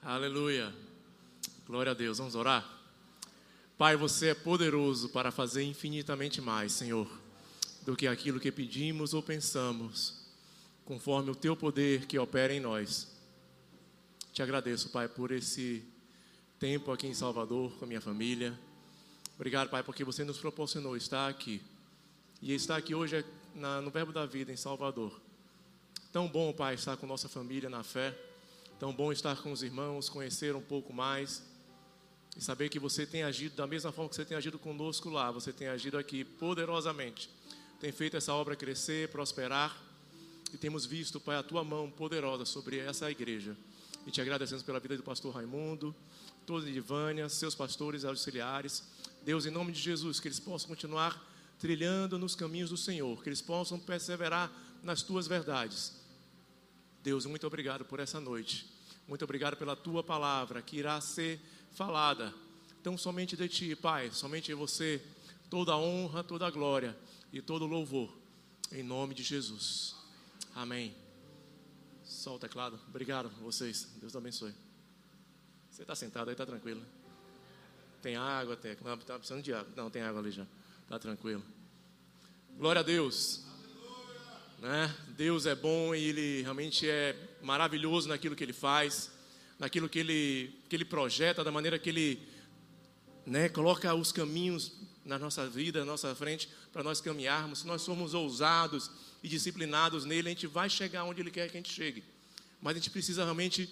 Aleluia. Glória a Deus. Vamos orar? Pai, você é poderoso para fazer infinitamente mais, Senhor, do que aquilo que pedimos ou pensamos, conforme o teu poder que opera em nós. Te agradeço, Pai, por esse tempo aqui em Salvador com a minha família. Obrigado, Pai, porque você nos proporcionou estar aqui. E estar aqui hoje no Verbo da Vida, em Salvador. Tão bom, Pai, estar com nossa família na fé. Tão bom estar com os irmãos, conhecer um pouco mais. E saber que você tem agido da mesma forma que você tem agido conosco lá. Você tem agido aqui poderosamente. Tem feito essa obra crescer, prosperar. E temos visto, Pai, a tua mão poderosa sobre essa igreja. E te agradecemos pela vida do pastor Raimundo, toda a Ivânia, seus pastores auxiliares. Deus, em nome de Jesus, que eles possam continuar trilhando nos caminhos do Senhor, que eles possam perseverar nas tuas verdades. Deus, muito obrigado por essa noite. Muito obrigado pela tua palavra que irá ser falada. Então, somente de ti, Pai, somente de você, toda a honra, toda a glória e todo o louvor, em nome de Jesus. Amém. Só o teclado. Obrigado a vocês. Deus abençoe. Você está sentado aí, está tranquilo. Tem água, tem. Está precisando de água. Não, tem água ali já. Está tranquilo. Glória a Deus. Né? Deus é bom e Ele realmente é maravilhoso naquilo que Ele faz, naquilo que Ele projeta, da maneira que Ele, né, coloca os caminhos na nossa vida, na nossa frente, para nós caminharmos. Se nós somos ousados e disciplinados nele, a gente vai chegar onde Ele quer que a gente chegue. Mas a gente precisa realmente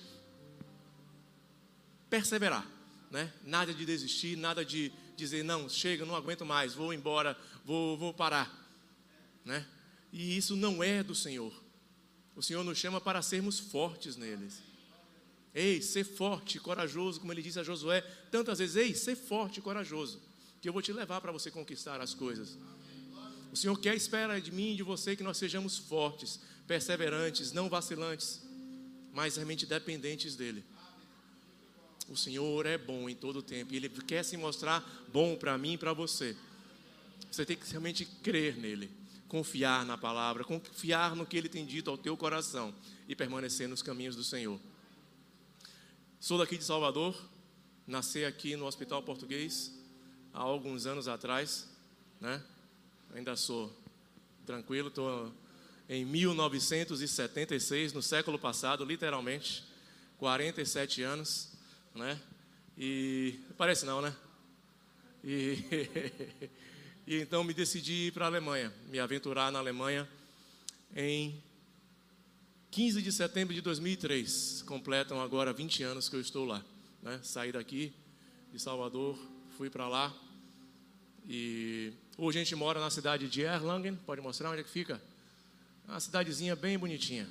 perseverar, né? Nada de desistir, nada de dizer, não, chega, não aguento mais, vou embora, vou parar, né? E isso não é do Senhor. O Senhor nos chama para sermos fortes neles. Ei, ser forte e corajoso, como Ele disse a Josué tantas vezes. Ei, ser forte e corajoso, que eu vou te levar para você conquistar as coisas. O Senhor quer, espera de mim e de você que nós sejamos fortes, perseverantes, não vacilantes, mas realmente dependentes dEle. O Senhor é bom em todo o tempo e Ele quer se mostrar bom para mim e para você. Você tem que realmente crer nele, confiar na palavra, confiar no que Ele tem dito ao teu coração e permanecer nos caminhos do Senhor. Sou daqui de Salvador, nasci aqui no Hospital Português há alguns anos atrás, né? Ainda sou tranquilo, estou em 1976, no século passado, literalmente, 47 anos, né? E parece não, né? E então me decidi ir para a Alemanha, me aventurar na Alemanha em 15 de setembro de 2003. Completam agora 20 anos que eu estou lá, né? Saí daqui de Salvador, fui para lá e hoje a gente mora na cidade de Erlangen. Pode mostrar onde é que fica? Uma cidadezinha bem bonitinha.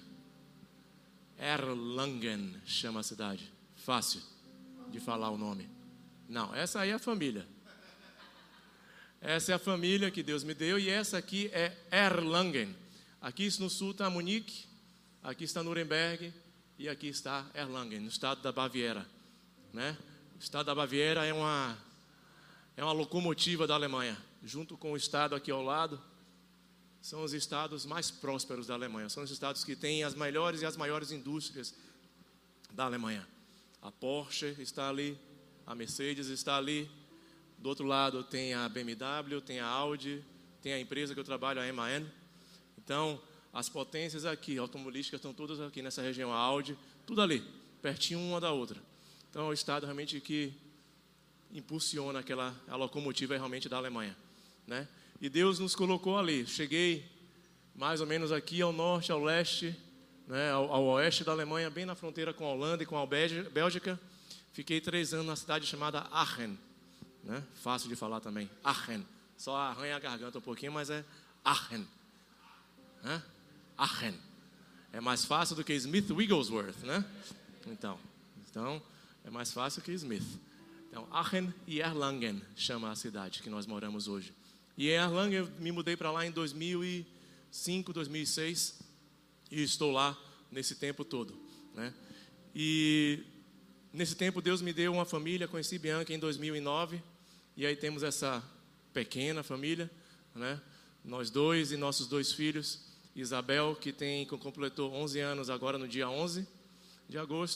Erlangen chama a cidade. Fácil de falar o nome. Não, essa aí é a família. Essa é a família que Deus me deu e essa aqui é Erlangen. Aqui no sul está Munique, aqui está Nuremberg e aqui está Erlangen, no estado da Baviera, né? O estado da Baviera é uma locomotiva da Alemanha, junto com o estado aqui ao lado. São os estados mais prósperos da Alemanha, são os estados que têm as melhores e as maiores indústrias da Alemanha. A Porsche está ali, a Mercedes está ali. Do outro lado tem a BMW, tem a Audi, tem a empresa que eu trabalho, a MAN. Então, as potências aqui, automobilísticas, estão todas aqui nessa região, a Audi, tudo ali, pertinho uma da outra. Então, é o estado realmente que impulsiona a locomotiva realmente da Alemanha, né? E Deus nos colocou ali. Cheguei mais ou menos aqui ao norte, ao leste, né, ao oeste da Alemanha, bem na fronteira com a Holanda e com a Bélgica. Fiquei 3 anos na cidade chamada Aachen, né? Fácil de falar também, Aachen. Só arranha a garganta um pouquinho, mas é Aachen, né? Aachen. É mais fácil do que Smith Wigglesworth, né? Então é mais fácil que Smith. Então, Aachen e Erlangen chama a cidade que nós moramos hoje. E em Erlangen eu me mudei para lá em 2005, 2006 e estou lá nesse tempo todo, né? E nesse tempo Deus me deu uma família, conheci Bianca em 2009 e aí temos essa pequena família, né? Nós dois e nossos 2 filhos, Isabel, que completou 11 anos agora no dia 11 de agosto,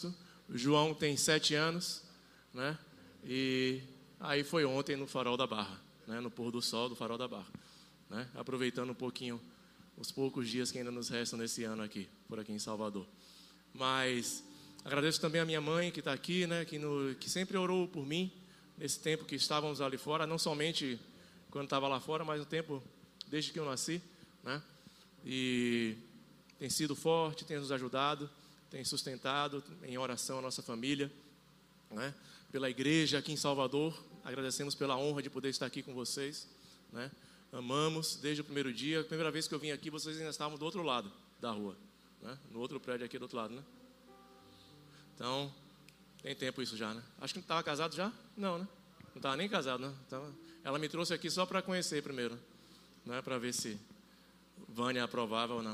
O João tem 7 anos, né? E aí foi ontem no Farol da Barra, né? No pôr do sol do Farol da Barra, né? Aproveitando um pouquinho os poucos dias que ainda nos restam nesse ano aqui, por aqui em Salvador. Mas agradeço também a minha mãe que está aqui, né? Que sempre orou por mim nesse tempo que estávamos ali fora, não somente quando estava lá fora, mas no tempo desde que eu nasci, né? E tem sido forte, tem nos ajudado, tem sustentado em oração a nossa família, né? Pela igreja aqui em Salvador, agradecemos pela honra de poder estar aqui com vocês, né? Amamos desde o primeiro dia. A primeira vez que eu vim aqui, vocês ainda estavam do outro lado da rua, né? No outro prédio aqui do outro lado, né? Então, tem tempo isso já, né? Acho que não estava casado já? Não, né? Não estava nem casado, né? Ela me trouxe aqui só para conhecer primeiro, né? Para ver se Vânia aprovava ou não.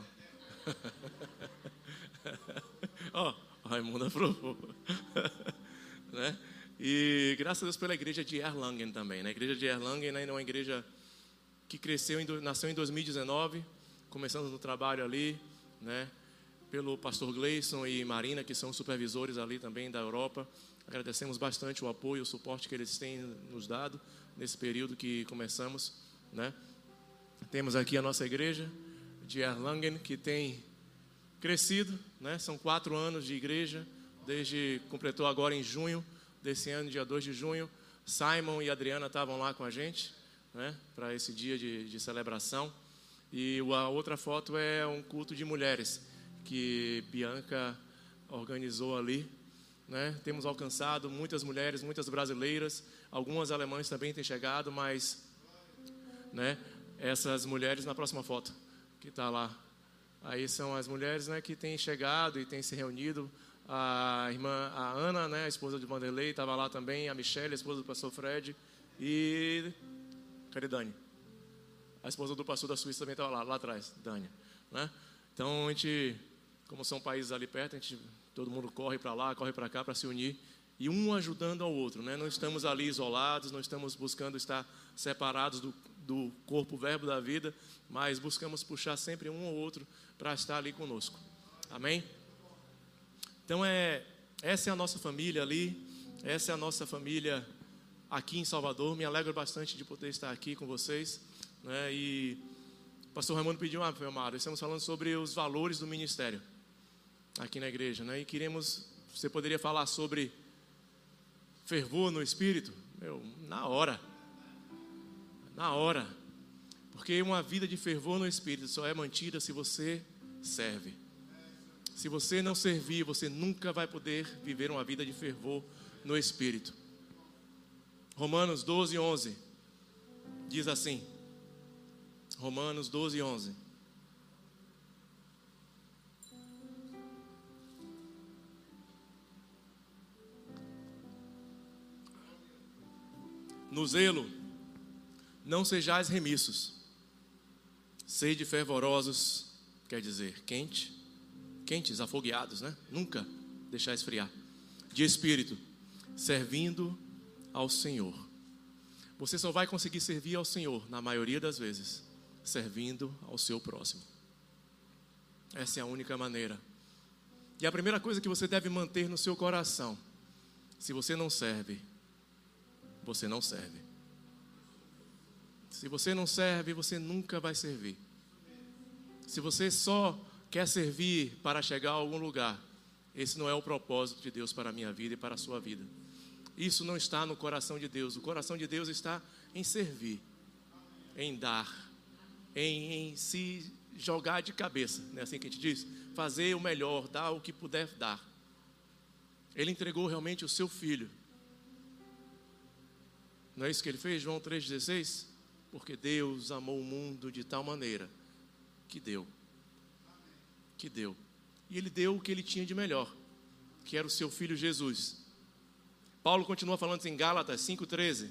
Ó, o Raimundo aprovou. Né? E graças a Deus pela igreja de Erlangen também, né? A igreja de Erlangen, né, é uma igreja que nasceu em 2019, começamos no trabalho ali, né? Pelo pastor Gleison e Marina, que são supervisores ali também da Europa. Agradecemos bastante o apoio, o suporte que eles têm nos dado nesse período que começamos, né? Temos aqui a nossa igreja de Erlangen, que tem crescido, né? São 4 anos de igreja, completou agora em junho desse ano, dia 2 de junho. Simon e Adriana estavam lá com a gente, né? Para esse dia de celebração. E a outra foto é um culto de mulheres que Bianca organizou ali, né? Temos alcançado muitas mulheres, muitas brasileiras, algumas alemãs também têm chegado, mas, né, essas mulheres na próxima foto que está lá, aí são as mulheres, né, que têm chegado e têm se reunido. A irmã, a Ana, né, a esposa de Vanderlei, estava lá também, a Michelle, a esposa do pastor Fred, e cadê Dani? A esposa do pastor da Suíça também estava lá atrás, Dani, né? Então a gente, como são países ali perto, todo mundo corre para lá, corre para cá para se unir, e um ajudando ao outro, né? Não estamos ali isolados, não estamos buscando estar separados do corpo, verbo da vida, mas buscamos puxar sempre um ou outro para estar ali conosco. Amém? Então essa é a nossa família ali, essa é a nossa família aqui em Salvador. Me alegro bastante de poder estar aqui com vocês, né? E o pastor Raimundo pediu, meu amado, estamos falando sobre os valores do ministério aqui na igreja, né? E você poderia falar sobre fervor no espírito? Na hora, porque uma vida de fervor no espírito só é mantida se você serve. Se você não servir, você nunca vai poder viver uma vida de fervor no espírito. Romanos 12, 11 diz assim, Romanos 12, 11. No zelo, não sejais remissos, sede fervorosos, quer dizer, quentes, afogueados, né? Nunca deixar esfriar. De espírito, servindo ao Senhor. Você só vai conseguir servir ao Senhor, na maioria das vezes, servindo ao seu próximo. Essa é a única maneira. E a primeira coisa que você deve manter no seu coração, se você não serve, você não serve. Se você não serve, você nunca vai servir. Se você só quer servir para chegar a algum lugar, esse não é o propósito de Deus para a minha vida e para a sua vida. Isso não está no coração de Deus. O coração de Deus está em servir, em dar, em se jogar de cabeça, não é assim que a gente diz? Fazer o melhor, dar o que puder dar. Ele entregou realmente o seu filho. Não é isso que ele fez? João 3,16? Porque Deus amou o mundo de tal maneira que deu. E ele deu o que ele tinha de melhor, que era o seu filho Jesus. Paulo continua falando em Gálatas 5,13.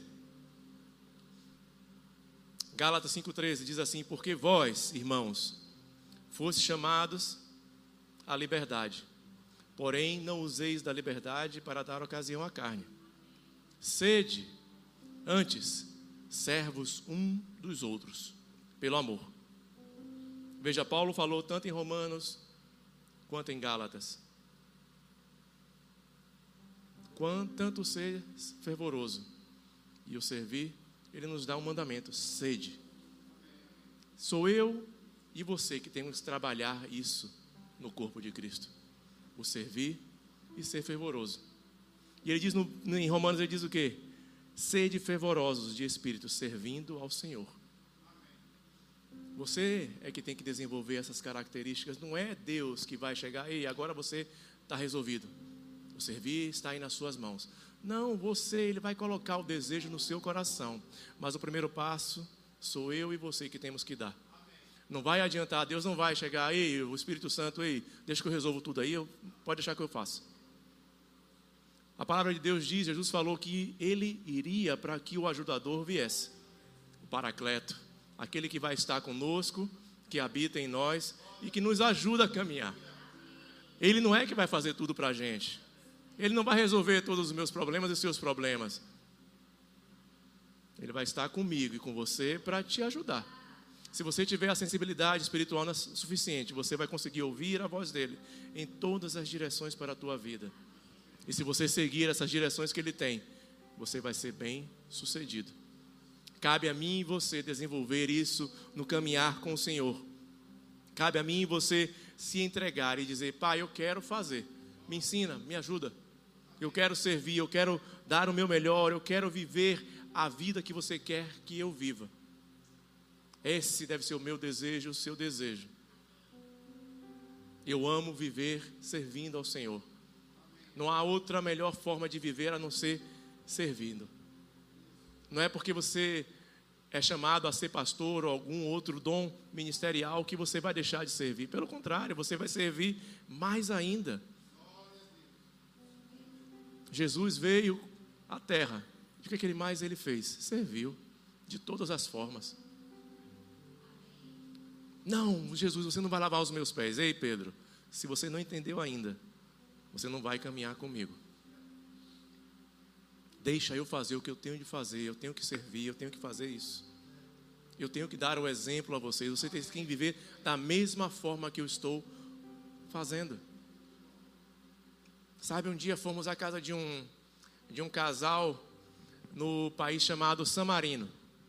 Gálatas 5,13 diz assim: porque vós, irmãos, fostes chamados à liberdade, porém não useis da liberdade para dar ocasião à carne. Sede, antes, servos um dos outros, pelo amor. Veja, Paulo falou tanto em Romanos quanto em Gálatas. tanto ser fervoroso e o servir, ele nos dá um mandamento: sede. Sou eu e você que temos que trabalhar isso no corpo de Cristo, o servir e ser fervoroso. E ele diz em Romanos, ele diz o quê? Sede fervorosos de espírito, servindo ao Senhor. Você é que tem que desenvolver essas características. Não é Deus que vai chegar: ei, agora você está resolvido, o servir está aí nas suas mãos. Não, ele vai colocar o desejo no seu coração. Mas o primeiro passo sou eu e você que temos que dar. Não vai adiantar, Deus não vai chegar: ei, o Espírito Santo, ei, deixa que eu resolvo tudo aí, pode deixar que eu faço. A palavra de Deus diz, Jesus falou que ele iria para que o ajudador viesse, o Paracleto, aquele que vai estar conosco, que habita em nós e que nos ajuda a caminhar. Ele não é que vai fazer tudo para a gente. Ele não vai resolver todos os meus problemas e seus problemas. Ele vai estar comigo e com você para te ajudar. Se você tiver a sensibilidade espiritual suficiente, você vai conseguir ouvir a voz dele em todas as direções para a tua vida. E se você seguir essas direções que ele tem, você vai ser bem sucedido. Cabe a mim e você desenvolver isso no caminhar com o Senhor. Cabe a mim e você se entregar e dizer: pai, eu quero fazer, me ensina, me ajuda. Eu quero servir, eu quero dar o meu melhor, eu quero viver a vida que você quer que eu viva. Esse deve ser o meu desejo, o seu desejo. Eu amo viver servindo ao Senhor. Não há outra melhor forma de viver a não ser servindo. Não é porque você é chamado a ser pastor ou algum outro dom ministerial que você vai deixar de servir. Pelo contrário, você vai servir mais ainda. Jesus veio à terra. O que ele mais fez? Serviu de todas as formas. Não, Jesus, você não vai lavar os meus pés. Ei, Pedro, se você não entendeu ainda, você não vai caminhar comigo. Deixa eu fazer o que eu tenho de fazer. Eu tenho que servir, eu tenho que fazer isso. Eu tenho que dar o exemplo a vocês. Vocês têm que viver da mesma forma que eu estou fazendo. Sabe, um dia fomos à casa de um casal no país chamado San Marino.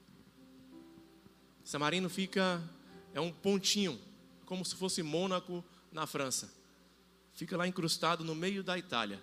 San Marino é um pontinho, como se fosse Mônaco na França. Fica lá incrustado no meio da Itália.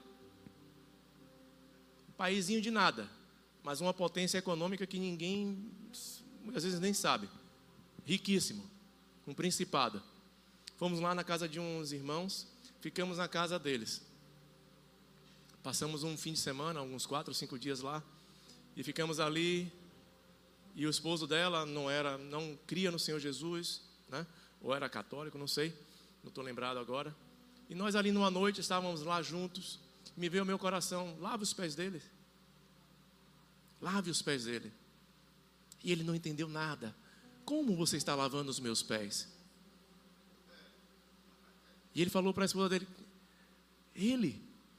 Um paísinho de nada, mas uma potência econômica que ninguém, às vezes, nem sabe. Riquíssimo, um principado. Fomos lá na casa de uns irmãos, ficamos na casa deles. Passamos um fim de semana, uns 4 ou 5 dias lá, e ficamos ali. E o esposo dela não cria no Senhor Jesus, né? Ou era católico, não sei, não estou lembrado agora. E nós ali numa noite estávamos lá juntos. Me veio ao meu coração: lave os pés dele. Lave os pés dele. E ele não entendeu nada. Como você está lavando os meus pés? E ele falou para a esposa dele: ele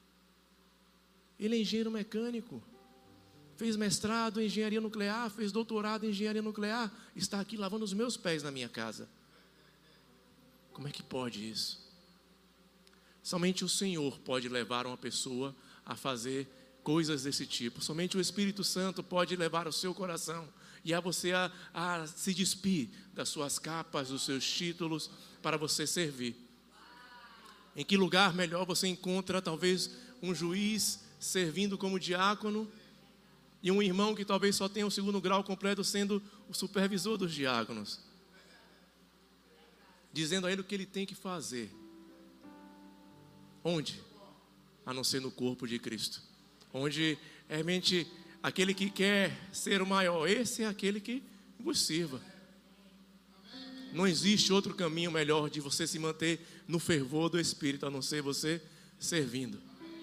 é engenheiro mecânico, fez mestrado em engenharia nuclear, fez doutorado em engenharia nuclear, está aqui lavando os meus pés na minha casa. Como é que pode isso? Somente o Senhor pode levar uma pessoa a fazer coisas desse tipo. Somente o Espírito Santo pode levar o seu coração e a você a se despir das suas capas, dos seus títulos, para você servir. Em que lugar melhor você encontra talvez um juiz servindo como diácono e um irmão que talvez só tenha o 2º grau completo sendo o supervisor dos diáconos, dizendo a ele o que ele tem que fazer. Onde? A não ser no corpo de Cristo. Onde realmente aquele que quer ser o maior, esse é aquele que vos sirva. Não existe outro caminho melhor de você se manter no fervor do Espírito, a não ser você servindo.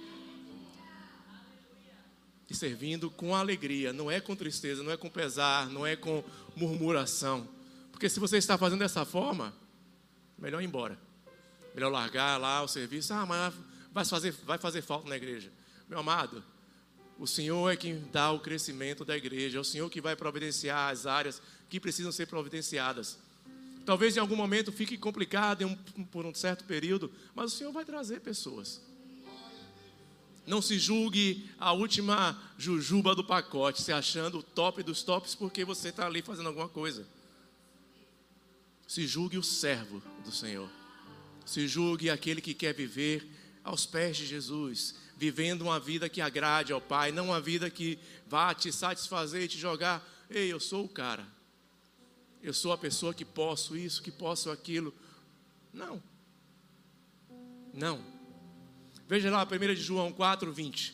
E servindo com alegria, não é com tristeza, não é com pesar, não é com murmuração. Porque se você está fazendo dessa forma, melhor ir embora. Melhor largar lá o serviço. Mas vai fazer falta na igreja. Meu amado, o Senhor é quem dá o crescimento da igreja. É o Senhor que vai providenciar as áreas que precisam ser providenciadas. Talvez em algum momento fique complicado por um certo período, mas o Senhor vai trazer pessoas. Não se julgue a última jujuba do pacote, se achando o top dos tops porque você está ali fazendo alguma coisa. Se julgue o servo do Senhor. Se julgue aquele que quer viver aos pés de Jesus, vivendo uma vida que agrade ao Pai, não uma vida que vá te satisfazer e te jogar. Ei, eu sou o cara. Eu sou a pessoa que posso isso, que posso aquilo. Não. Não. Veja lá, 1 de João 4, 20.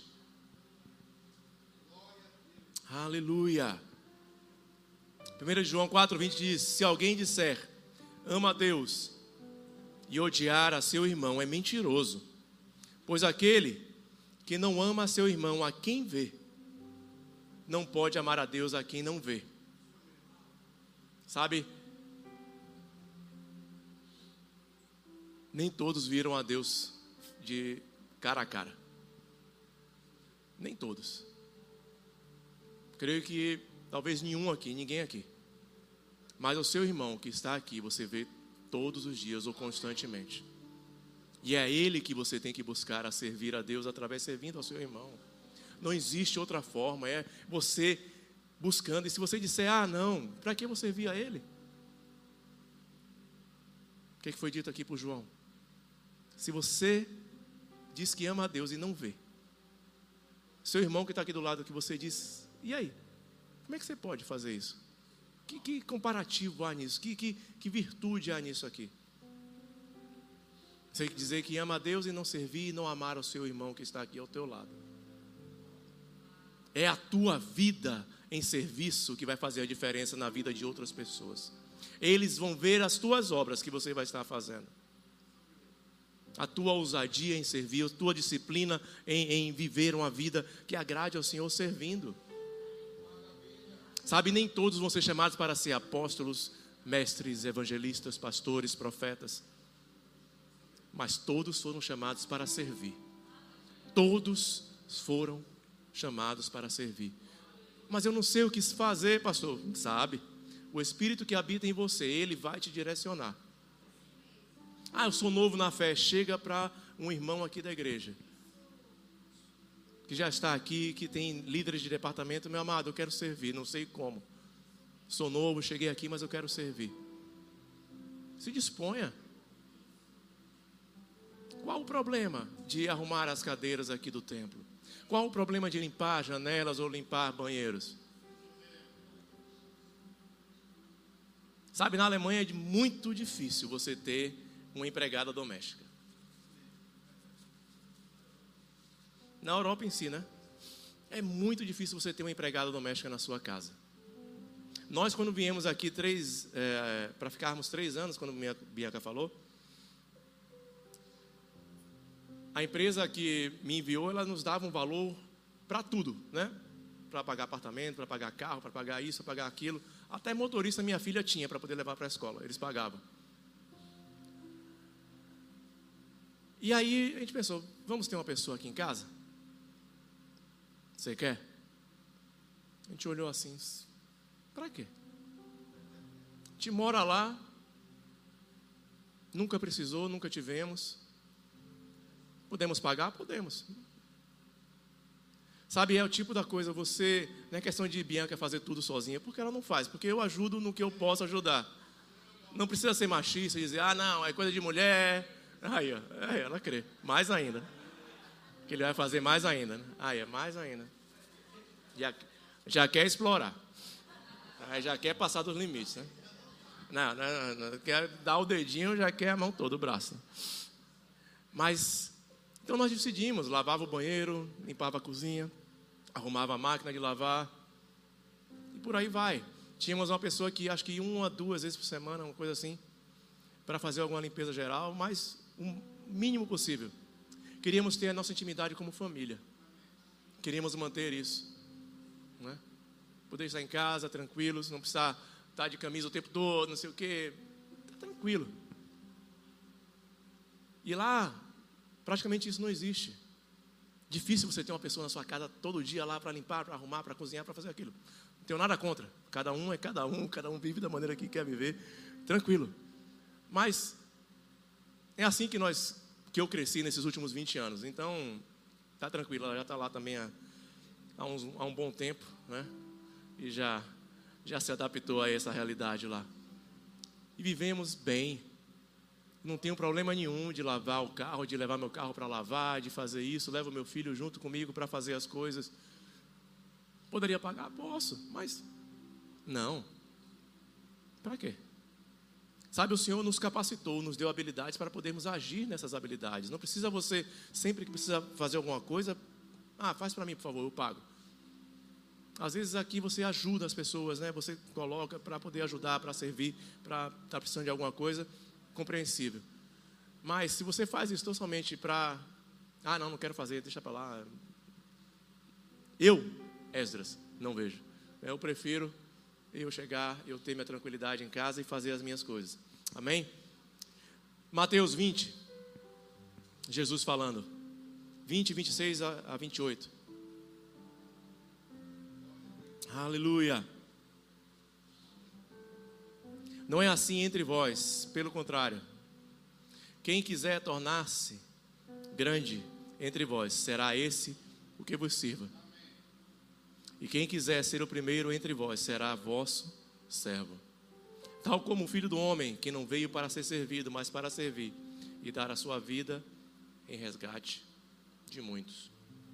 Aleluia. 1 de João 4, 20 diz: se alguém disser, ama a Deus, e odiar a seu irmão, é mentiroso. Pois aquele que não ama a seu irmão, a quem vê, não pode amar a Deus a quem não vê. Sabe? Nem todos viram a Deus de cara a cara. Nem todos. Creio que talvez ninguém aqui. Mas o seu irmão que está aqui, você vê todos os dias ou constantemente. E é ele que você tem que buscar a servir a Deus através servindo ao seu irmão. Não existe outra forma, é você buscando. E se você disser, não, para que você servir a ele? O que foi dito aqui por João? Se você diz que ama a Deus e não vê, seu irmão que está aqui do lado que você diz, e aí? Como é que você pode fazer isso? Que comparativo há nisso? Que virtude há nisso aqui? Você dizer que ama a Deus e não servir e não amar o seu irmão que está aqui ao teu lado. É a tua vida em serviço que vai fazer a diferença na vida de outras pessoas. Eles vão ver as tuas obras que você vai estar fazendo. A tua ousadia em servir, a tua disciplina em viver uma vida que agrade ao Senhor servindo. Sabe, nem todos vão ser chamados para ser apóstolos, mestres, evangelistas, pastores, profetas. Mas todos foram chamados para servir. Todos foram chamados para servir. Mas eu não sei o que fazer, pastor. Sabe, o Espírito que habita em você, ele vai te direcionar. Eu sou novo na fé. Chega para um irmão aqui da igreja, que já está aqui, que tem líderes de departamento. Meu amado, eu quero servir, não sei como. Sou novo, cheguei aqui, mas eu quero servir. Se disponha. Qual o problema de arrumar as cadeiras aqui do templo? Qual o problema de limpar janelas ou limpar banheiros? Sabe, na Alemanha é muito difícil você ter uma empregada doméstica. Na Europa em si, né? É muito difícil você ter uma empregada doméstica na sua casa. Nós, quando viemos aqui para ficarmos 3 anos, quando a Bianca falou, a empresa que me enviou, ela nos dava um valor para tudo, né? Para pagar apartamento, para pagar carro, para pagar isso, para pagar aquilo. Até motorista minha filha tinha para poder levar para a escola, eles pagavam. E aí a gente pensou, vamos ter uma pessoa aqui em casa? Você quer? A gente olhou assim, para quê? A gente mora lá, nunca precisou, nunca tivemos. Podemos pagar? Podemos. Sabe, é o tipo da coisa, você, não é questão de Bianca fazer tudo sozinha, porque ela não faz, porque eu ajudo no que eu posso ajudar. Não precisa ser machista e dizer, não, é coisa de mulher. Aí, ó, ela crê, mais ainda. Que ele vai fazer mais ainda, né? Aí, mais ainda. Já quer explorar. Aí já quer passar dos limites, né? Não, quer dar o dedinho, já quer a mão toda, o braço. Mas, então nós decidimos, lavava o banheiro, limpava a cozinha, arrumava a máquina de lavar, e por aí vai. Tínhamos uma pessoa que acho que 1 a 2 vezes por semana, uma coisa assim, para fazer alguma limpeza geral, mas o mínimo possível. Queríamos ter a nossa intimidade como família. Queríamos manter isso, né? Poder estar em casa, tranquilos, não precisar estar de camisa o tempo todo, não sei o quê. Está tranquilo. E lá, praticamente isso não existe. Difícil você ter uma pessoa na sua casa todo dia lá para limpar, para arrumar, para cozinhar, para fazer aquilo. Não tenho nada contra. Cada um é cada um vive da maneira que quer viver. Tranquilo. Mas é assim que eu cresci nesses últimos 20 anos. Então, Está tranquila, ela já está lá também há um bom tempo, né? E já se adaptou a essa realidade lá. E vivemos bem. Não tenho problema nenhum de lavar o carro, de levar meu carro para lavar, de fazer isso. Levo meu filho junto comigo para fazer as coisas. Poderia pagar? Posso, mas não. Para quê? Sabe, o Senhor nos capacitou, nos deu habilidades para podermos agir nessas habilidades. Não precisa você, sempre que precisa fazer alguma coisa, faz para mim, por favor, eu pago. Às vezes aqui você ajuda as pessoas, né? Você coloca para poder ajudar, para servir, para estar precisando de alguma coisa, compreensível. Mas se você faz isso somente para, não quero fazer, deixa para lá. Eu, Esdras, não vejo. Eu prefiro eu chegar, eu ter minha tranquilidade em casa e fazer as minhas coisas. Amém? Mateus 20, Jesus falando, 20, 26 a 28. Aleluia. Não é assim entre vós, pelo contrário. Quem quiser tornar-se grande entre vós, será esse o que vos sirva. E quem quiser ser o primeiro entre vós, será vosso servo. Tal como o Filho do Homem, que não veio para ser servido, mas para servir e dar a sua vida em resgate de muitos.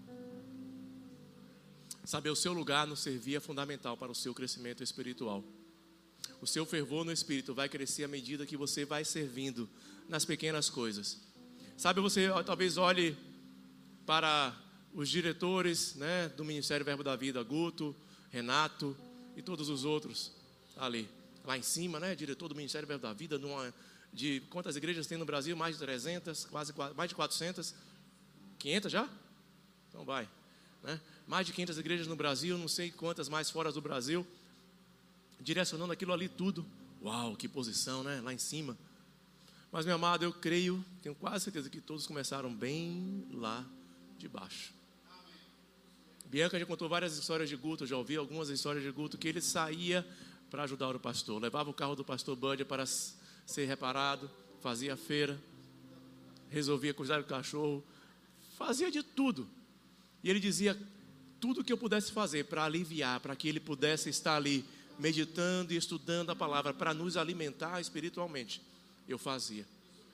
Saber o seu lugar no servir é fundamental para o seu crescimento espiritual. O seu fervor no Espírito vai crescer à medida que você vai servindo nas pequenas coisas. Sabe, você talvez olhe para os diretores, né, do Ministério Verbo da Vida, Guto, Renato e todos os outros ali. Lá em cima, né, diretor do Ministério Verbo da Vida, de quantas igrejas tem no Brasil? Mais de 300, mais de 400, 500 já? Então vai, né? Mais de 500 igrejas no Brasil, não sei quantas mais fora do Brasil, direcionando aquilo ali tudo. Uau, que posição, né? Lá em cima. Mas, meu amado, eu creio, tenho quase certeza que todos começaram bem lá de baixo. Bianca já contou várias histórias de Guto, já ouvi algumas histórias de Guto, que ele saía para ajudar o pastor, levava o carro do pastor Bud para ser reparado, fazia feira, resolvia cuidar do cachorro, fazia de tudo. E ele dizia, tudo que eu pudesse fazer para aliviar, para que ele pudesse estar ali, meditando e estudando a palavra, para nos alimentar espiritualmente, eu fazia.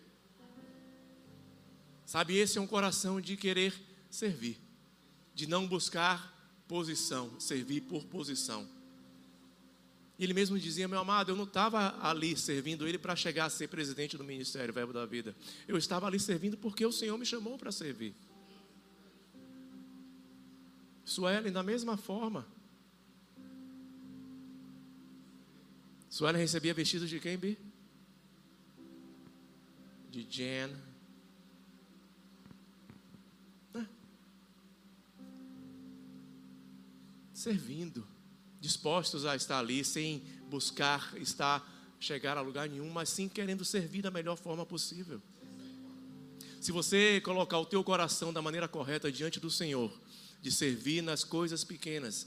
Sabe, esse é um coração de querer servir, de não buscar posição, servir por posição. Ele mesmo dizia, meu amado, eu não estava ali servindo ele para chegar a ser presidente do Ministério Verbo da Vida. Eu estava ali servindo porque o Senhor me chamou para servir. Suelen, da mesma forma. Suelen recebia vestidos de quem, Bi? De Jen. Servindo, dispostos a estar ali, sem buscar chegar a lugar nenhum, mas sim querendo servir da melhor forma possível. Se você colocar o teu coração da maneira correta diante do Senhor, de servir nas coisas pequenas,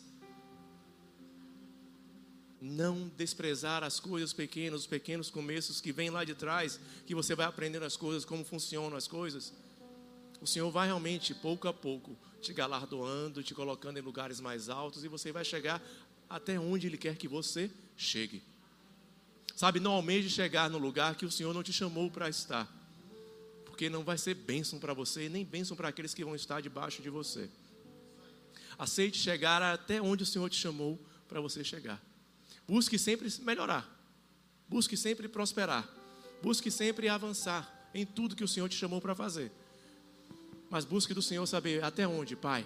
não desprezar as coisas pequenas, os pequenos começos que vêm lá de trás, que você vai aprendendo as coisas, como funcionam as coisas, o Senhor vai realmente, pouco a pouco, te galardoando, te colocando em lugares mais altos, e você vai chegar até onde Ele quer que você chegue. Sabe, não almeje chegar no lugar que o Senhor não te chamou para estar, porque não vai ser bênção para você, nem bênção para aqueles que vão estar debaixo de você. Aceite chegar até onde o Senhor te chamou para você chegar. Busque sempre melhorar, busque sempre prosperar, busque sempre avançar em tudo que o Senhor te chamou para fazer. Mas busque do Senhor saber até onde, Pai.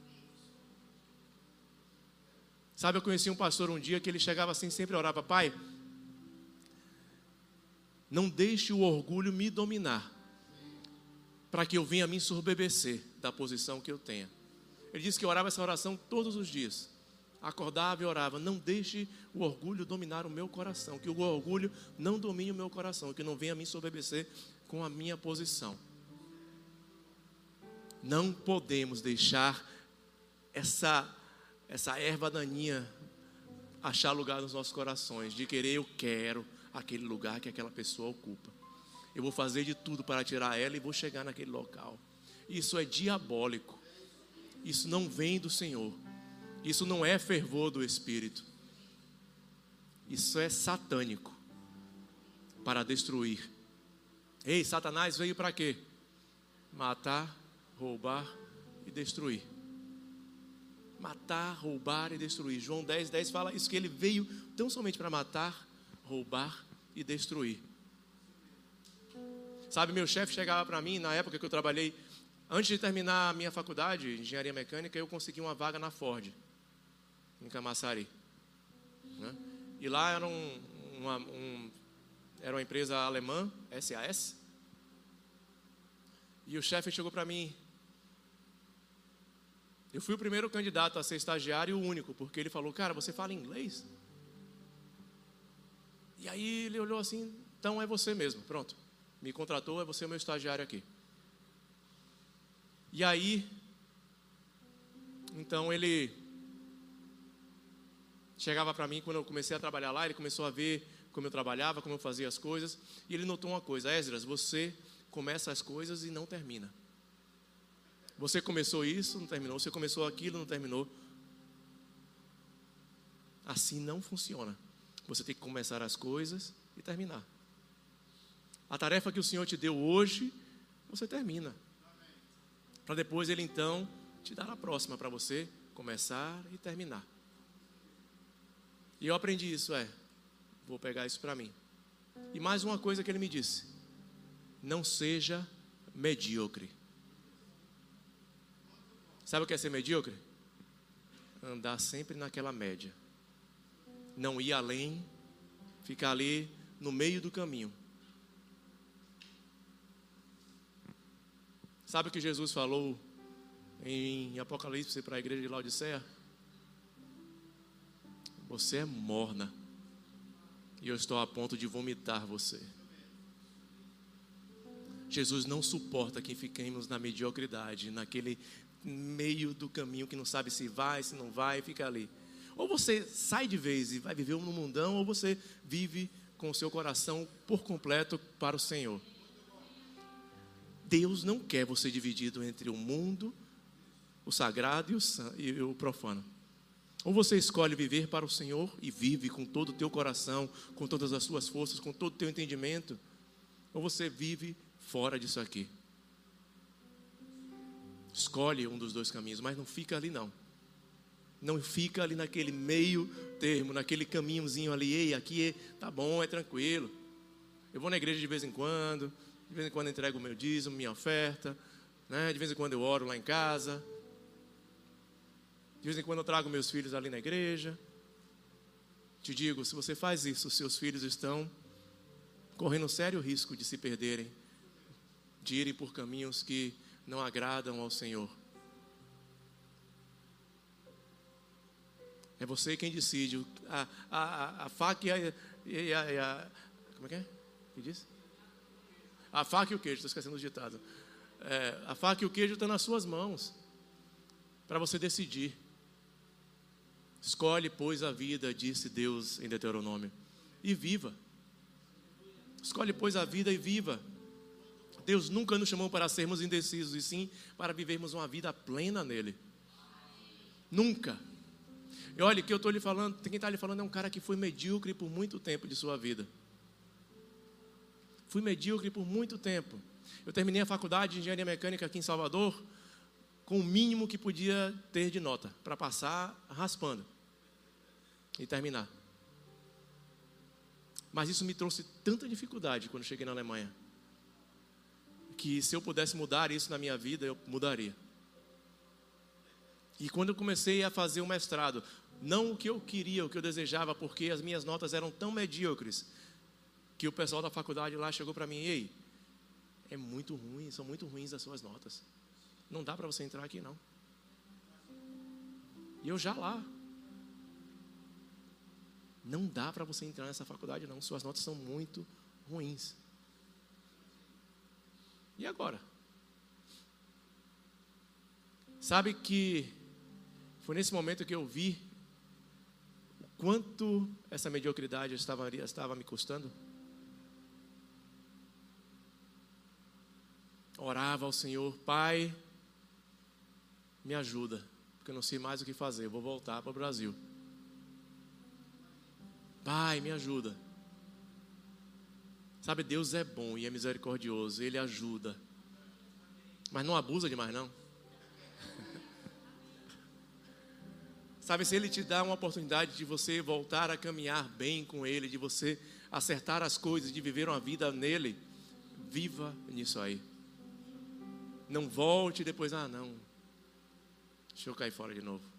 Sabe, eu conheci um pastor um dia que ele chegava assim, sempre orava, Pai, não deixe o orgulho me dominar, para que eu venha me ensoberbecer da posição que eu tenha. Ele disse que orava essa oração todos os dias. Acordava e orava, não deixe o orgulho dominar o meu coração, que o orgulho não domine o meu coração, que não venha me ensoberbecer com a minha posição. Não podemos deixar essa erva daninha achar lugar nos nossos corações, de querer, eu quero aquele lugar que aquela pessoa ocupa. Eu vou fazer de tudo para tirar ela e vou chegar naquele local. Isso é diabólico. Isso não vem do Senhor. Isso não é fervor do Espírito. Isso é satânico, para destruir. Ei, Satanás veio para quê? Matar, roubar e destruir. Matar, roubar e destruir. João 10:10 fala isso, que ele veio tão somente para matar, roubar e destruir. Sabe, meu chefe chegava para mim, na época que eu trabalhei, antes de terminar a minha faculdade de engenharia mecânica, eu consegui uma vaga na Ford, em Camaçari, né? E lá era era uma empresa alemã, SAS. E o chefe chegou para mim. Eu fui o primeiro candidato a ser estagiário e o único, porque ele falou: cara, você fala inglês? E aí ele olhou assim: então é você mesmo, pronto. Me contratou, é você o meu estagiário aqui. E aí, então ele chegava para mim, quando eu comecei a trabalhar lá, ele começou a ver como eu trabalhava, como eu fazia as coisas, e ele notou uma coisa: Esdras, você começa as coisas e não termina. Você começou isso, não terminou. Você começou aquilo, não terminou. Assim não funciona. Você tem que começar as coisas e terminar. A tarefa que o Senhor te deu hoje, você termina. Para depois Ele então te dar a próxima, para você começar e terminar. E eu aprendi isso, vou pegar isso para mim. E mais uma coisa que Ele me disse: não seja medíocre. Sabe o que é ser medíocre? Andar sempre naquela média. Não ir além, ficar ali no meio do caminho. Sabe o que Jesus falou em Apocalipse para a igreja de Laodiceia? Você é morna e eu estou a ponto de vomitar você. Jesus não suporta que fiquemos na mediocridade, naquele meio do caminho que não sabe se vai, se não vai, fica ali. Ou você sai de vez e vai viver no mundão, ou você vive com o seu coração por completo para o Senhor. Deus não quer você dividido entre o mundo, o sagrado e o profano. Ou você escolhe viver para o Senhor e vive com todo o teu coração, com todas as suas forças, com todo o teu entendimento, ou você vive fora disso aqui. Escolhe um dos dois caminhos, mas não fica ali não. Não fica ali naquele meio termo, naquele caminhozinho ali. Ei, aqui tá bom, é tranquilo. Eu vou na igreja de vez em quando entrego o meu dízimo, minha oferta, né? De vez em quando eu oro lá em casa. De vez em quando eu trago meus filhos ali na igreja. Te digo, se você faz isso, os seus filhos estão correndo sério risco de se perderem, de irem por caminhos que não agradam ao Senhor. É você quem decide. A faca e a como é que é? O que diz? A faca e o queijo, estou esquecendo o ditado. A faca e o queijo estão nas suas mãos, para você decidir. Escolhe, pois, a vida, disse Deus em Deuteronômio, e viva. Escolhe, pois, a vida e viva. Deus nunca nos chamou para sermos indecisos, e sim para vivermos uma vida plena nele. Nunca. E olha, que eu estou lhe falando, quem está lhe falando é um cara que foi medíocre por muito tempo de sua vida. Fui medíocre por muito tempo. Eu terminei a faculdade de engenharia mecânica aqui em Salvador com o mínimo que podia ter de nota, para passar raspando e terminar. Mas isso me trouxe tanta dificuldade quando cheguei na Alemanha, que se eu pudesse mudar isso na minha vida, eu mudaria. E quando eu comecei a fazer o mestrado, não o que eu queria, o que eu desejava, porque as minhas notas eram tão medíocres, que o pessoal da faculdade lá chegou para mim: ei, é muito ruim, são muito ruins as suas notas. Não dá para você entrar aqui não. E eu já lá. Não dá para você entrar nessa faculdade não, suas notas são muito ruins. E agora? Sabe que foi nesse momento que eu vi o quanto essa mediocridade estava me custando? Orava ao Senhor: Pai, me ajuda, porque eu não sei mais o que fazer, eu vou voltar para o Brasil. Pai, me ajuda. Sabe, Deus é bom e é misericordioso, Ele ajuda. Mas não abusa demais, não. Sabe, se Ele te dá uma oportunidade de você voltar a caminhar bem com Ele, de você acertar as coisas, de viver uma vida nele, viva nisso aí. Não volte depois, não, deixa eu cair fora de novo.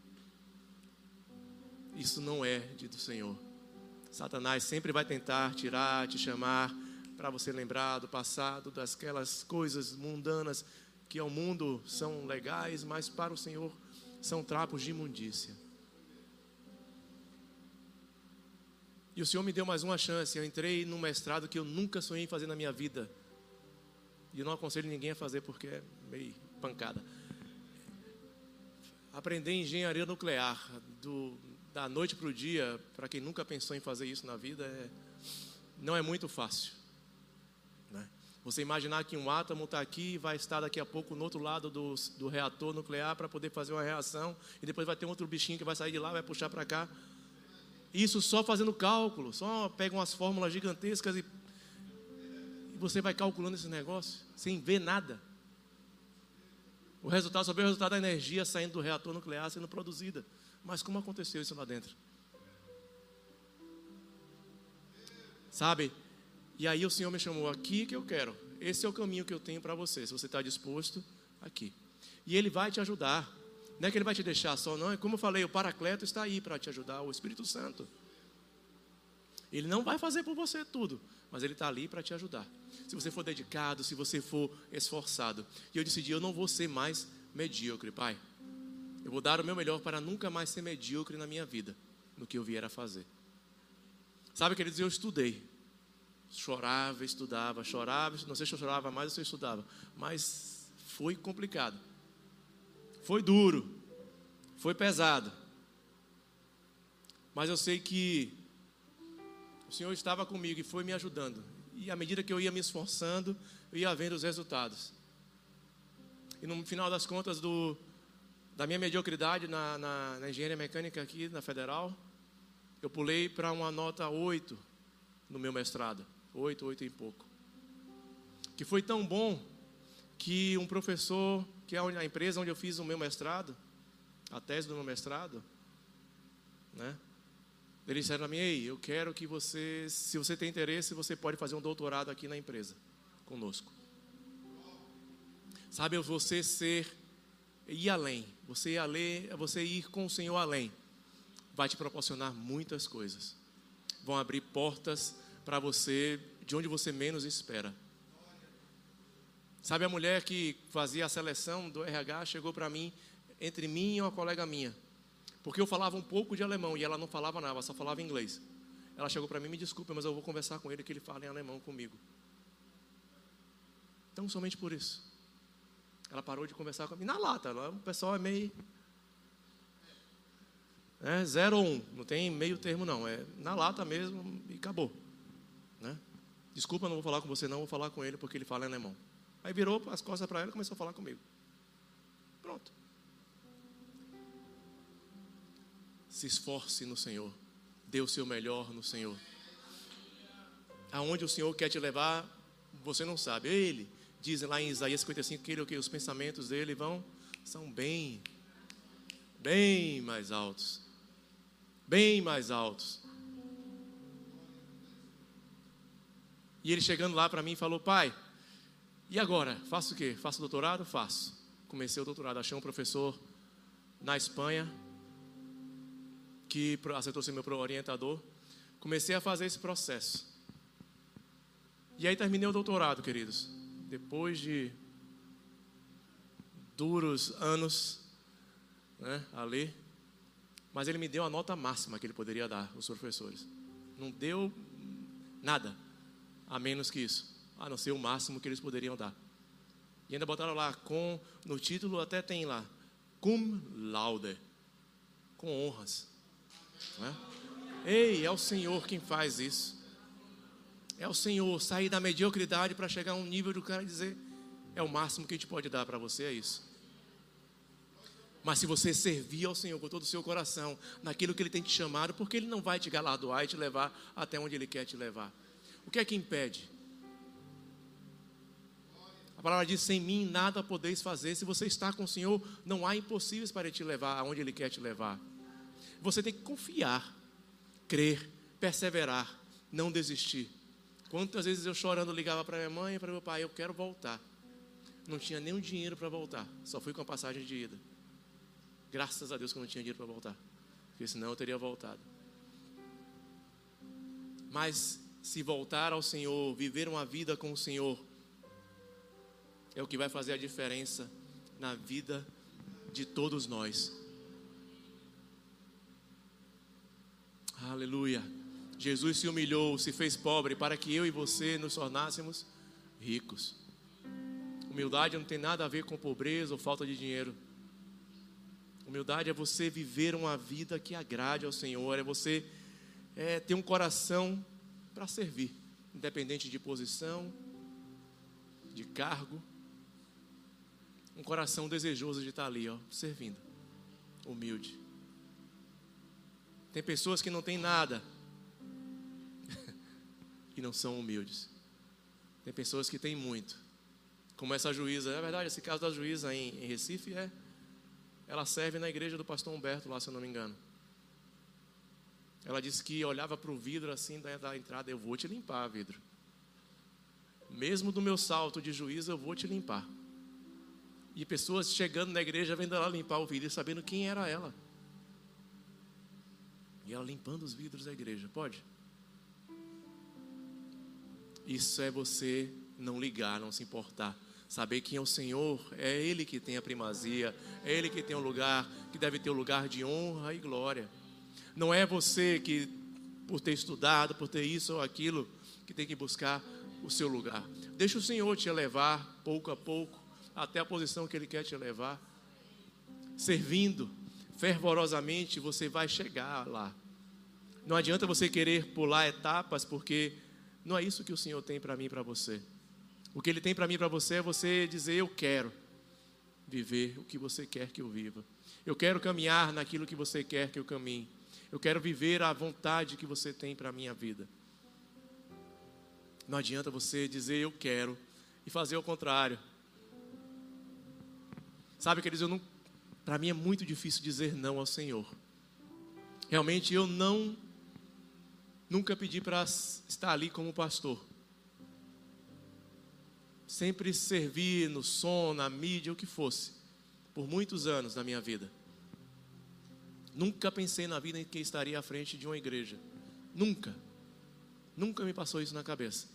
Isso não é do Senhor. Satanás sempre vai tentar tirar, te chamar para você lembrar do passado, daquelas coisas mundanas que ao mundo são legais, mas para o Senhor são trapos de imundícia. E o Senhor me deu mais uma chance. Eu entrei num mestrado que eu nunca sonhei em fazer na minha vida. E eu não aconselho ninguém a fazer porque é meio pancada. Aprender engenharia nuclear da noite para o dia, para quem nunca pensou em fazer isso na vida, não é muito fácil, né? Você imaginar que um átomo está aqui e vai estar daqui a pouco no outro lado do reator nuclear para poder fazer uma reação, e depois vai ter um outro bichinho que vai sair de lá, vai puxar para cá. Isso só fazendo cálculo, só pega umas fórmulas gigantescas e você vai calculando esse negócio sem ver nada. O resultado, só vê o resultado da energia saindo do reator nuclear sendo produzida. Mas como aconteceu isso lá dentro? Sabe? E aí o Senhor me chamou, aqui que eu quero. Esse é o caminho que eu tenho para você. Se você está disposto, aqui. E Ele vai te ajudar. Não é que Ele vai te deixar só, não. É como eu falei, o Paracleto está aí para te ajudar, o Espírito Santo. Ele não vai fazer por você tudo, mas Ele está ali para te ajudar. Se você for dedicado, se você for esforçado. E eu decidi, eu não vou ser mais medíocre, Pai. Eu vou dar o meu melhor para nunca mais ser medíocre na minha vida, no que eu vier a fazer. Sabe, queridos, eu estudei. Chorava, estudava, não sei se eu chorava mais ou se eu estudava, mas foi complicado. Foi duro, foi pesado. Mas eu sei que o Senhor estava comigo e foi me ajudando. E à medida que eu ia me esforçando, eu ia vendo os resultados. E no final das contas da minha mediocridade na engenharia mecânica aqui na Federal, eu pulei para uma nota 8 no meu mestrado. 8 e pouco. Que foi tão bom que um professor, que é a empresa onde eu fiz o meu mestrado, a tese do meu mestrado, né? Eles disseram a mim, ei, eu quero que você, se você tem interesse, você pode fazer um doutorado aqui na empresa, conosco. Sabe, você ir além, você ir com o Senhor além, vai te proporcionar muitas coisas. Vão abrir portas para você, de onde você menos espera. Sabe, a mulher que fazia a seleção do RH chegou para mim, entre mim e uma colega minha, porque eu falava um pouco de alemão e ela não falava nada, ela só falava inglês. Ela chegou para mim, me desculpe, mas eu vou conversar com ele que ele fala em alemão comigo. Então, somente por isso. Ela parou de conversar comigo, na lata, o pessoal é meio... 0 ou 1, não tem meio termo não, é na lata mesmo e acabou, né? Desculpa, não vou falar com você não, vou falar com ele porque ele fala em alemão. Aí virou as costas para ela e começou a falar comigo. Pronto. Se esforce no Senhor, dê o seu melhor no Senhor. Aonde o Senhor quer te levar, você não sabe. Ele diz lá em Isaías 55 que os pensamentos dele são bem mais altos. Bem mais altos. E ele chegando lá para mim falou, pai, e agora? Faço o quê? Faço doutorado? Faço. Comecei o doutorado, achei um professor na Espanha, que aceitou ser meu orientador. Comecei a fazer esse processo. E aí terminei o doutorado, queridos. Depois de duros anos, né, ali. Mas ele me deu a nota máxima que ele poderia dar, os professores. Não deu nada a menos que isso, a não ser o máximo que eles poderiam dar. E ainda botaram lá, no título até tem lá, cum laude, com honras. Não é? Ei, é o Senhor quem faz isso. É o Senhor sair da mediocridade para chegar a um nível do cara e dizer, é o máximo que a gente pode dar para você, é isso. Mas se você servir ao Senhor com todo o seu coração, naquilo que Ele tem te chamado, porque Ele não vai te galardoar e te levar até onde Ele quer te levar. O que é que impede? A palavra diz, sem mim nada podeis fazer. Se você está com o Senhor, não há impossíveis para Ele te levar aonde Ele quer te levar. Você tem que confiar, crer, perseverar, não desistir. Quantas vezes eu chorando ligava para minha mãe e para meu pai, eu quero voltar. Não tinha nenhum dinheiro para voltar, só fui com a passagem de ida. Graças a Deus que eu não tinha dinheiro para voltar, porque senão eu teria voltado. Mas se voltar ao Senhor, viver uma vida com o Senhor, é o que vai fazer a diferença na vida de todos nós. Aleluia. Jesus se humilhou, se fez pobre para que eu e você nos tornássemos ricos. Humildade não tem nada a ver com pobreza ou falta de dinheiro. Humildade é você viver uma vida que agrade ao Senhor, é você ter um coração para servir, independente de posição, de cargo. Um coração desejoso de estar ali, servindo, humilde. Tem pessoas que não têm nada e não são humildes. Tem pessoas que têm muito, como essa juíza. É verdade, esse caso da juíza em Recife, ela serve na igreja do pastor Humberto lá, se eu não me engano. Ela disse que olhava para o vidro assim da entrada, eu vou te limpar, vidro. Mesmo do meu salto de juíza, eu vou te limpar. E pessoas chegando na igreja, vendo ela limpar o vidro, sabendo quem era ela. E ela limpando os vidros da igreja, pode? Isso é você não ligar, não se importar. Saber quem é o Senhor, é Ele que tem a primazia, é Ele que tem um lugar, que deve ter um lugar de honra e glória. Não é você que, por ter estudado, por ter isso ou aquilo, que tem que buscar o seu lugar. Deixa o Senhor te levar, pouco a pouco, até a posição que Ele quer te levar. Servindo fervorosamente, você vai chegar lá. Não adianta você querer pular etapas, porque não é isso que o Senhor tem para mim e para você. O que Ele tem para mim e para você é você dizer, eu quero viver o que você quer que eu viva. Eu quero caminhar naquilo que você quer que eu caminhe. Eu quero viver a vontade que você tem para a minha vida. Não adianta você dizer, eu quero, e fazer o contrário. Sabe, queridos, para mim é muito difícil dizer não ao Senhor. Realmente eu nunca pedi para estar ali como pastor. Sempre servi no som, na mídia, o que fosse, por muitos anos na minha vida. Nunca pensei na vida em que estaria à frente de uma igreja. Nunca me passou isso na cabeça.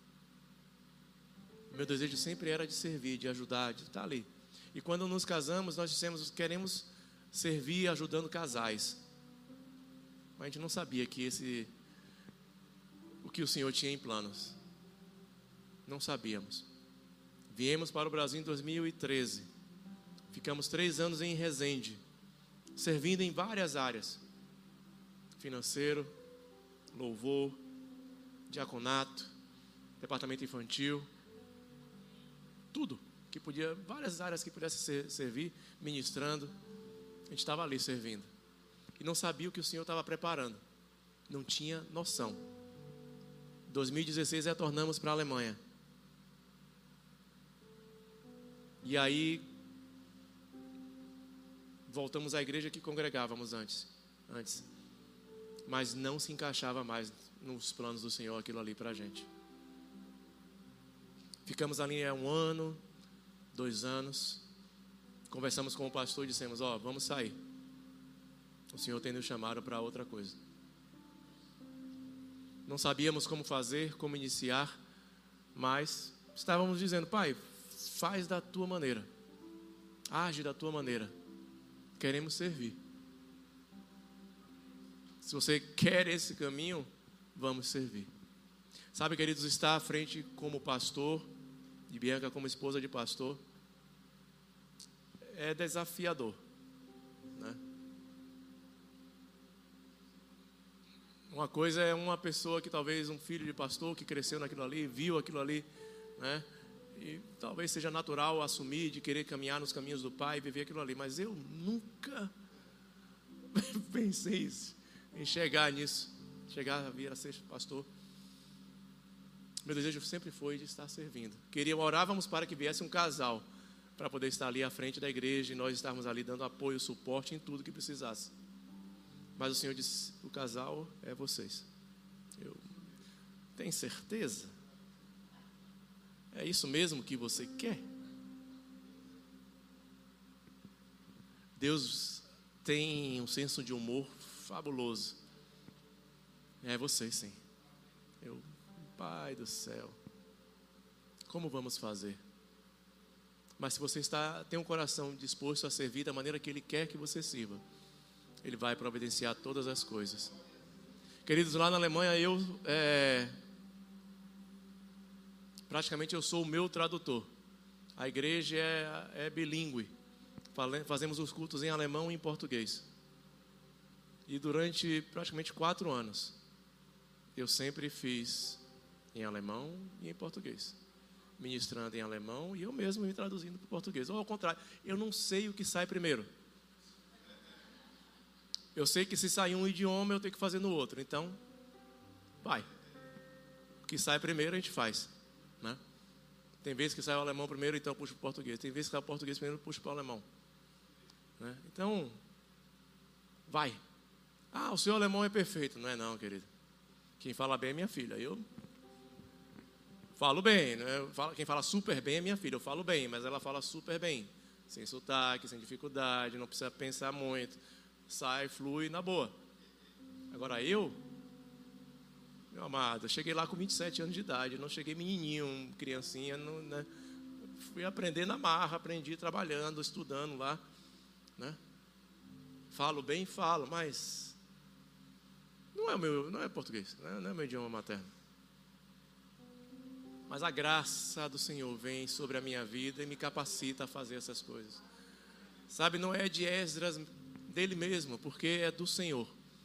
Meu desejo sempre era de servir, de ajudar, de estar ali. E quando nos casamos, nós dissemos, queremos servir ajudando casais. Mas a gente não sabia o que o Senhor tinha em planos. Não sabíamos. Viemos para o Brasil em 2013. Ficamos 3 anos em Resende, servindo em várias áreas. Financeiro, louvor, diaconato, departamento infantil. Tudo que podia, várias áreas que pudesse servir, ministrando. A gente estava ali servindo. E não sabia o que o Senhor estava preparando. Não tinha noção. Em 2016 retornamos para a Alemanha. E aí voltamos à igreja que congregávamos antes. Mas não se encaixava mais nos planos do Senhor aquilo ali para a gente. Ficamos ali 1 ano, 2 anos. Conversamos com o pastor e dissemos, vamos sair. O Senhor tem nos chamado para outra coisa. Não sabíamos como fazer, como iniciar, mas estávamos dizendo, Pai, faz da tua maneira, age da tua maneira, queremos servir. Se você quer esse caminho, vamos servir. Sabe, queridos, estar à frente como pastor, e Bianca como esposa de pastor, é desafiador, né? Uma coisa é uma pessoa que talvez um filho de pastor que cresceu naquilo ali, viu aquilo ali, né? E talvez seja natural assumir, de querer caminhar nos caminhos do Pai e viver aquilo ali. Mas eu nunca pensei em chegar nisso, chegar a vir a ser pastor. Meu desejo sempre foi de estar servindo. Orávamos para que viesse um casal, para poder estar ali à frente da igreja e nós estarmos ali dando apoio, suporte em tudo que precisasse. Mas o Senhor disse, o casal é vocês. Eu tenho certeza? É isso mesmo que você quer? Deus tem um senso de humor fabuloso. É vocês, sim. Pai do céu, como vamos fazer? Mas se você tem um coração disposto a servir da maneira que Ele quer que você sirva, Ele vai providenciar todas as coisas. Queridos, lá na Alemanha praticamente eu sou o meu tradutor. A igreja é bilíngue. Fazemos os cultos em alemão e em português. E durante praticamente 4 anos, eu sempre fiz em alemão e em português, ministrando em alemão e eu mesmo me traduzindo para o português. Ou ao contrário, eu não sei o que sai primeiro. Eu sei que se sair um idioma, eu tenho que fazer no outro. Então, vai. O que sai primeiro, a gente faz, né? Tem vezes que sai o alemão primeiro, então eu puxo para o português. Tem vezes que sai o português primeiro, eu puxo para o alemão, né? Então, vai. O seu alemão é perfeito. Não é não, querido. Quem fala bem é minha filha. Eu falo bem, né? Quem fala super bem é minha filha. Eu falo bem, mas ela fala super bem. Sem sotaque, sem dificuldade, não precisa pensar muito. Sai, flui, na boa. Agora meu amado, eu cheguei lá com 27 anos de idade. Não cheguei menininho, criancinha, não, né? Fui aprender na marra, aprendi trabalhando, estudando lá, né? Falo bem, falo, mas não é português, né? Não é meu idioma materno. Mas a graça do Senhor vem sobre a minha vida e me capacita a fazer essas coisas. Sabe, não é de Esdras, dele mesmo, porque é do Senhor.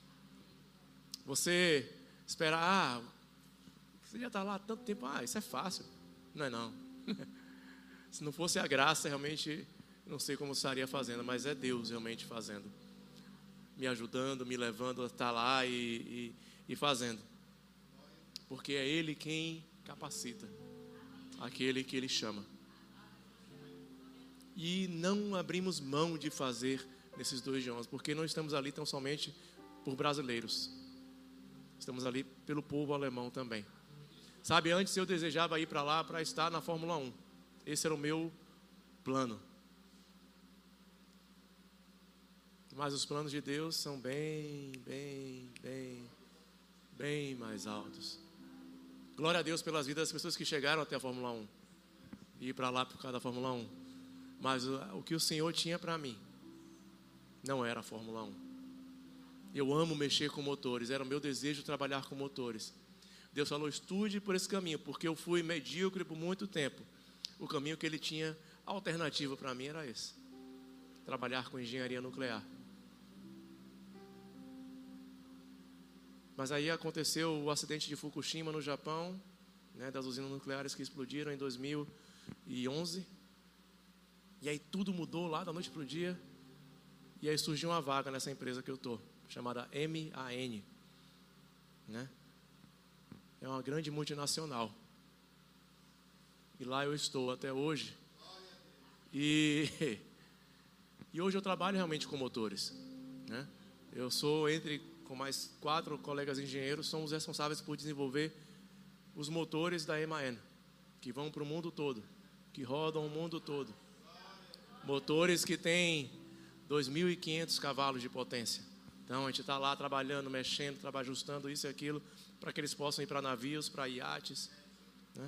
Você espera, você já está lá há tanto tempo, isso é fácil. Não é não. Se não fosse a graça, realmente, não sei como estaria fazendo, mas é Deus realmente fazendo. Me ajudando, me levando a estar lá e fazendo. Porque é Ele quem capacita aquele que Ele chama. E não abrimos mão de fazer nesses 2 idiomas, porque não estamos ali tão somente por brasileiros. Estamos ali pelo povo alemão também. Sabe, antes eu desejava ir para lá para estar na Fórmula 1. Esse era o meu plano. Mas os planos de Deus são bem mais altos. Glória a Deus pelas vidas das pessoas que chegaram até a Fórmula 1. E ir para lá por causa da Fórmula 1. Mas o que o Senhor tinha para mim não era a Fórmula 1. Eu amo mexer com motores. Era o meu desejo trabalhar com motores. Deus falou, estude por esse caminho. Porque eu fui medíocre por muito tempo. O caminho que Ele tinha alternativo para mim era esse. Trabalhar com engenharia nuclear. Mas aí aconteceu o acidente de Fukushima no Japão, né, das usinas nucleares que explodiram em 2011. E aí tudo mudou lá da noite para o dia. E aí surgiu uma vaga nessa empresa que eu estou, chamada MAN, né? É uma grande multinacional. E lá eu estou até hoje. E hoje eu trabalho realmente com motores, né? Eu sou com mais 4 colegas engenheiros, somos responsáveis por desenvolver os motores da MAN, que vão para o mundo todo, que rodam o mundo todo. Motores que têm 2.500 cavalos de potência. Então a gente está lá trabalhando, mexendo, ajustando isso e aquilo, para que eles possam ir para navios, para iates, né?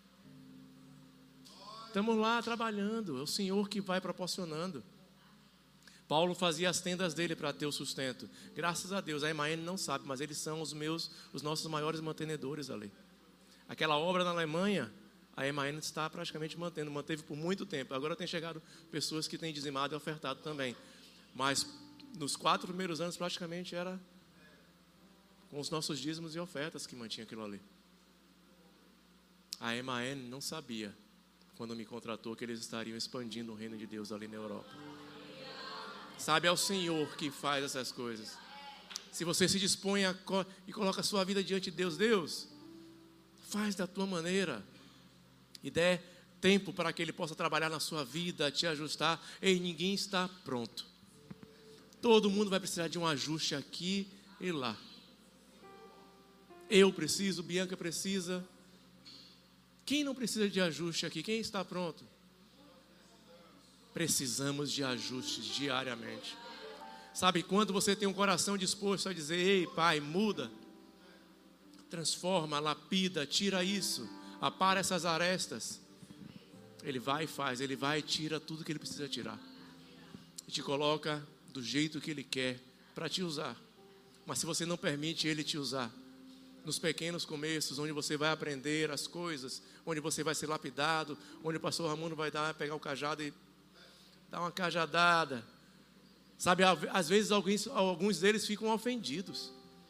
Estamos lá trabalhando, é o Senhor que vai proporcionando. Paulo fazia as tendas dele para ter o sustento. Graças a Deus, a MAN não sabe, mas eles são os nossos maiores mantenedores ali. Aquela obra na Alemanha, a MAN está praticamente manteve por muito tempo. Agora tem chegado pessoas que têm dizimado e ofertado também. Mas nos 4 primeiros anos praticamente era com os nossos dízimos e ofertas que mantinha aquilo ali. A MAN não sabia, quando me contratou, que eles estariam expandindo o reino de Deus ali na Europa. Sabe, é o Senhor que faz essas coisas. Se você se dispõe e coloca a sua vida diante de Deus, Deus, faz da tua maneira. E der tempo para que Ele possa trabalhar na sua vida, te ajustar. Ei, ninguém está pronto. Todo mundo vai precisar de um ajuste aqui e lá. Eu preciso, Bianca precisa. Quem não precisa de ajuste aqui? Quem está pronto? Precisamos de ajustes diariamente. Sabe, quando você tem um coração disposto a dizer: ei, Pai, muda, transforma, lapida, tira isso, apara essas arestas. Ele vai e faz, Ele vai e tira tudo que Ele precisa tirar. E te coloca do jeito que Ele quer para te usar. Mas se você não permite Ele te usar, nos pequenos começos, onde você vai aprender as coisas, onde você vai ser lapidado, onde o pastor Ramundo vai pegar o cajado e dar uma cajadada. Sabe, às vezes alguns deles ficam ofendidos.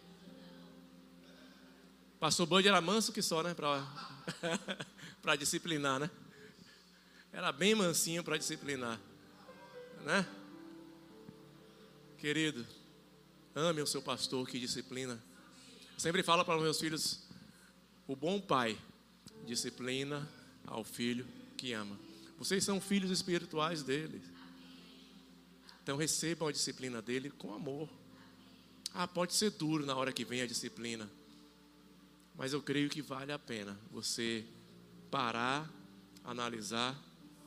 Pastor Bud era manso que só, né? Para disciplinar, né? Era bem mansinho para disciplinar, né? Querido, ame o seu pastor que disciplina. Eu sempre falo para os meus filhos: o bom pai disciplina ao filho que ama. Vocês são filhos espirituais dele. Então recebam a disciplina dele com amor. Pode ser duro na hora que vem a disciplina, mas eu creio que vale a pena você parar, analisar.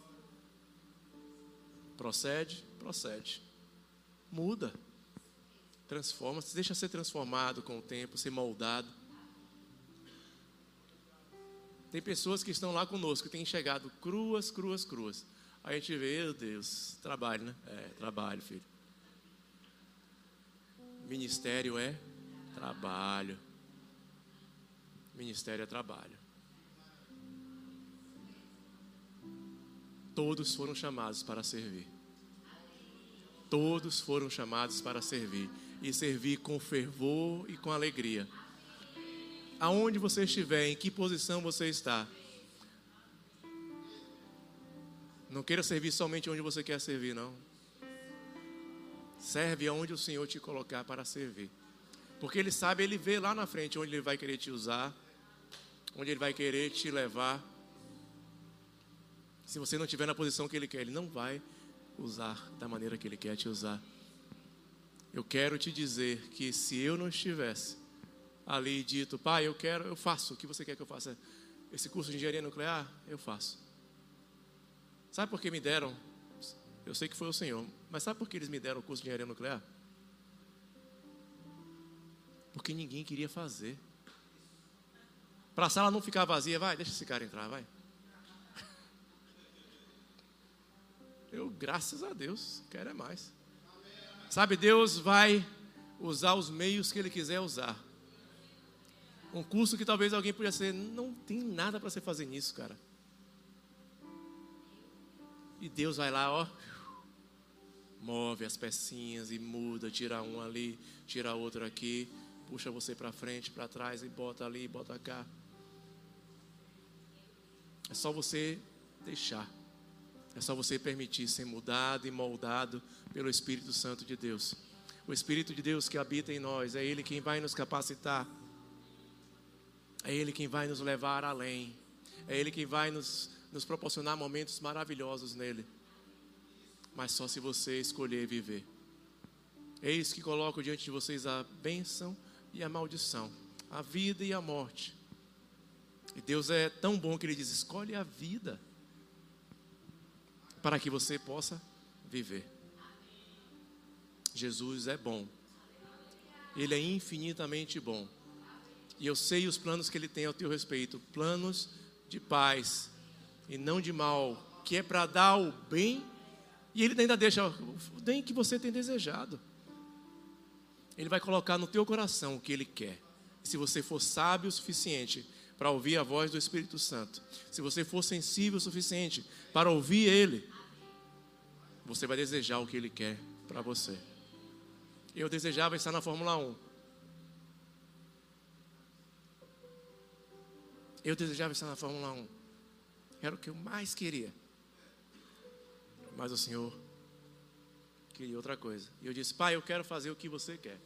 Procede, muda, transforma, se deixa ser transformado com o tempo, ser moldado. Tem pessoas que estão lá conosco, que têm chegado cruas. Aí a gente vê, meu Deus, trabalho, né? Trabalho, filho. Ministério é trabalho. Ministério é trabalho. Todos foram chamados para servir. Todos foram chamados para servir. E servir com fervor e com alegria. Aonde você estiver, em que posição você está. Não queira servir somente onde você quer servir, não. Serve aonde o Senhor te colocar para servir. Porque Ele sabe, Ele vê lá na frente onde Ele vai querer te usar, onde Ele vai querer te levar. Se você não estiver na posição que Ele quer, Ele não vai usar da maneira que Ele quer te usar. Eu quero te dizer que se eu não estivesse ali dito: Pai, eu faço, o que você quer que eu faça? Esse curso de engenharia nuclear, eu faço. Sabe por que me deram? Eu sei que foi o Senhor, mas sabe por que eles me deram o curso de engenharia nuclear? Porque ninguém queria fazer. Para a sala não ficar vazia, vai, deixa esse cara entrar, vai. Eu, graças a Deus, quero é mais. Sabe, Deus vai usar os meios que Ele quiser usar. Um curso que talvez alguém podia ser, não tem nada para você fazer nisso, cara. E Deus vai lá, ó, move as pecinhas e muda, tira um ali, tira outro aqui, puxa você para frente, para trás e bota ali, bota cá. É só você deixar. É só você permitir ser mudado e moldado pelo Espírito Santo de Deus. O Espírito de Deus que habita em nós, é Ele quem vai nos capacitar. É Ele quem vai nos levar além. É Ele quem vai nos proporcionar momentos maravilhosos nele. Mas só se você escolher viver. Eis que coloco diante de vocês a bênção e a maldição, a vida e a morte. E Deus é tão bom que Ele diz: escolhe a vida, para que você possa viver. Jesus é bom. Ele é infinitamente bom. E eu sei os planos que Ele tem ao teu respeito. Planos de paz e não de mal, que é para dar o bem. E Ele ainda deixa o bem que você tem desejado. Ele vai colocar no teu coração o que Ele quer. Se você for sábio o suficiente para ouvir a voz do Espírito Santo, se você for sensível o suficiente para ouvir Ele, você vai desejar o que Ele quer para você. Eu desejava estar na Fórmula 1. Eu desejava estar na Fórmula 1. Era o que eu mais queria. Mas o Senhor queria outra coisa. E eu disse: Pai, eu quero fazer o que você quer.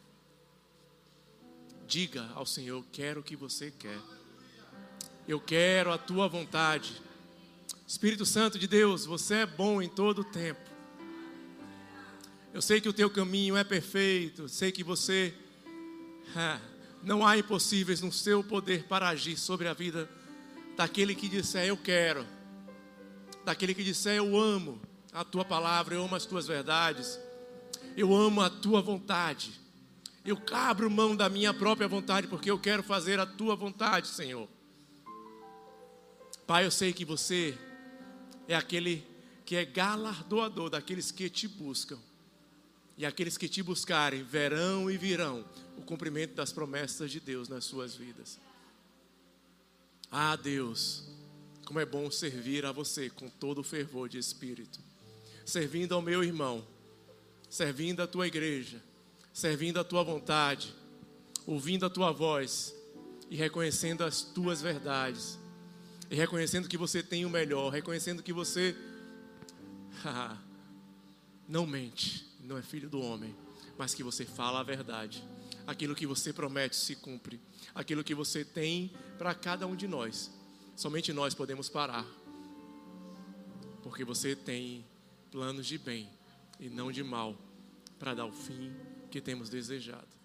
Diga ao Senhor: quero o que você quer. Eu quero a tua vontade. Espírito Santo de Deus, você é bom em todo o tempo. Eu sei que o teu caminho é perfeito. Sei que você... não há impossíveis no seu poder para agir sobre a vida daquele que disser eu quero. Daquele que disser eu amo a tua palavra, eu amo as tuas verdades. Eu amo a tua vontade. Eu abro mão da minha própria vontade porque eu quero fazer a tua vontade, Senhor. Pai, eu sei que você é aquele que é galardoador daqueles que te buscam. E aqueles que te buscarem verão e virão o cumprimento das promessas de Deus nas suas vidas. Ah, Deus, como é bom servir a você com todo o fervor de espírito. Servindo ao meu irmão, servindo a tua igreja, servindo a tua vontade, ouvindo a tua voz e reconhecendo as tuas verdades. E reconhecendo que você tem o melhor, reconhecendo que você não mente, não é filho do homem, mas que você fala a verdade. Aquilo que você promete se cumpre. Aquilo que você tem para cada um de nós, somente nós podemos parar. Porque você tem planos de bem e não de mal, para dar o fim que temos desejado.